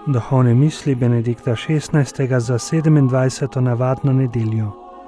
Duhovne misli Benedikta XVI. Za 27. navadno nedeljo.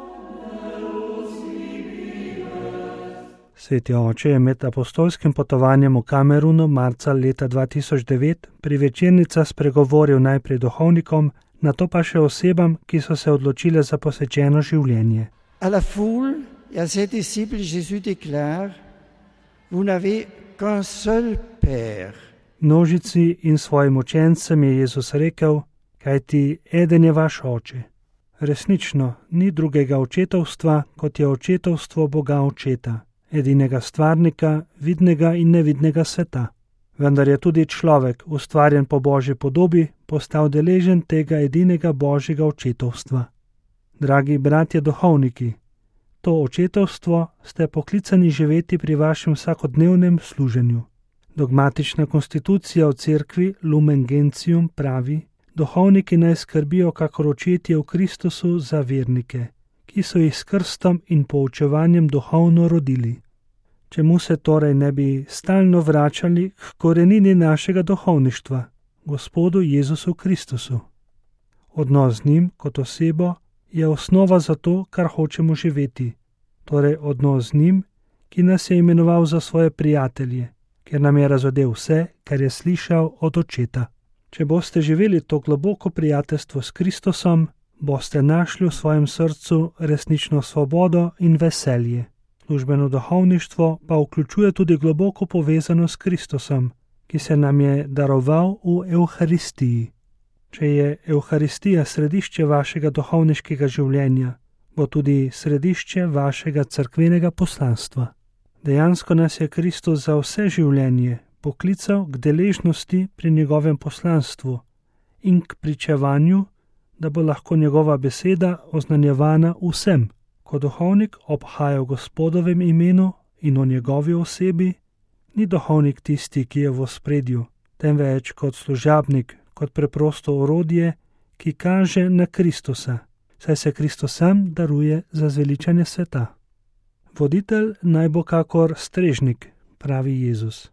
Sveti oče je med apostolskim potovanjem v Kamerunu marca leta 2009 pri večernicah spregovoril najprej duhovnikom, nato pa še osebam, ki so se odločile za posvečeno življenje. À la foule et à ses disciples, Jésus déclare: Vous n'avez qu'un seul Père. Množici in svojim učencem je Jezus rekel, kajti eden je vaš oče. Resnično, ni drugega očetovstva, kot je očetovstvo Boga Očeta, edinega stvarnika, vidnega in nevidnega sveta. Vendar je tudi človek, ustvarjen po Božji podobi, postal deležen tega edinega Božjega očetovstva. Dragi bratje duhovniki, to očetovstvo ste poklicani živeti pri vašem vsakodnevnem služenju. Dogmatična konstitucija v cerkvi Lumen Gentium pravi, duhovniki naj skrbijo kakor očetje v Kristusu za vernike, ki so jih s krstom in poučevanjem duhovno rodili. Čemu se torej ne bi stalno vračali k korenini našega duhovništva, Gospodu Jezusu Kristusu? Odnos z njim kot osebo je osnova za to, kar hočemo živeti, torej odnos z njim, ki nas je imenoval za svoje prijatelje, ker nam je razodel vse, kar je slišal od Očeta. Če boste živeli to globoko prijateljstvo s Kristusom, boste našli v svojem srcu resnično svobodo in veselje. Službeno duhovništvo pa vključuje tudi globoko povezano s Kristusom, ki se nam je daroval v Evharistiji. Če je Evharistija središče vašega duhovniškega življenja, bo tudi središče vašega cerkvenega poslanstva. Dejansko nas je Kristus za vse življenje poklical k deležnosti pri njegovem poslanstvu in k pričevanju, da bo lahko njegova beseda oznanjevana vsem. Ko duhovnik obhaja v Gospodovem imenu in o njegovi osebi, ni duhovnik tisti, ki je v ospredju, temveč kot služabnik, kot preprosto orodje, ki kaže na Kristusa, saj se Kristus sam daruje za zveličanje sveta. Voditelj naj bo kakor strežnik, pravi Jezus.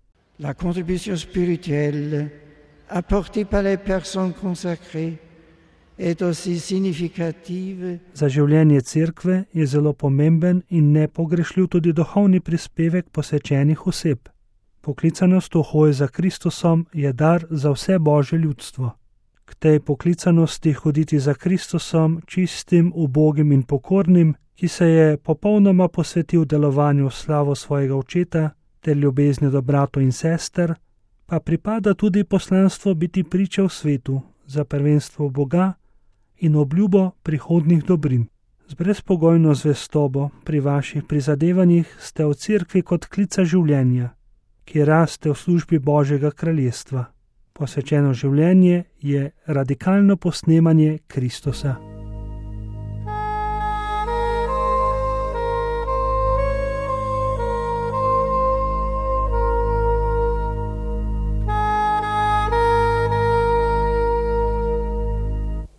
La contribution spirituelle apportée par les personnes consacrées est aussi significative. Za življenje cerkve je zelo pomemben in nepogrešljiv tudi duhovni prispevek posvečenih oseb. Poklicanost v hoji za Kristusom je dar za vse Božje ljudstvo. K tej poklicanosti hoditi za Kristusom, čistim, ubogim in pokornim, ki se je popolnoma posvetil delovanju v slavo svojega Očeta ter ljubezni do bratov in sester, pa pripada tudi poslanstvo biti priča v svetu za prvenstvo Boga in obljubo prihodnih dobrin. Z brezpogojno zvestobo pri vaših prizadevanjih ste v cerkvi kot klica življenja, ki raste v službi Božjega kraljestva. Posvečeno življenje je radikalno posnemanje Kristusa.